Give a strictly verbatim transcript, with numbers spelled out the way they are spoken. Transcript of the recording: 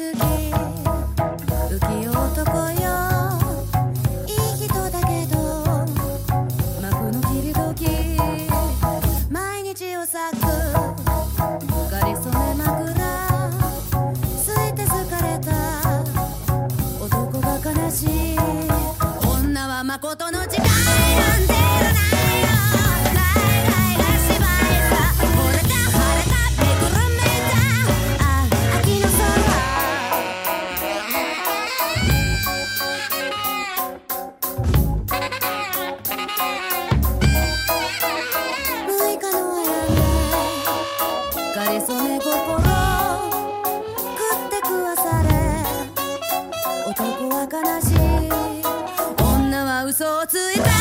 き浮世男よいい人だけど幕の切り時毎日を咲くかりそめ枕ついて好かれた男が悲しい女は誠の誓いなんていらないよかりそめ心食って食わされ男は悲しい女は嘘をついた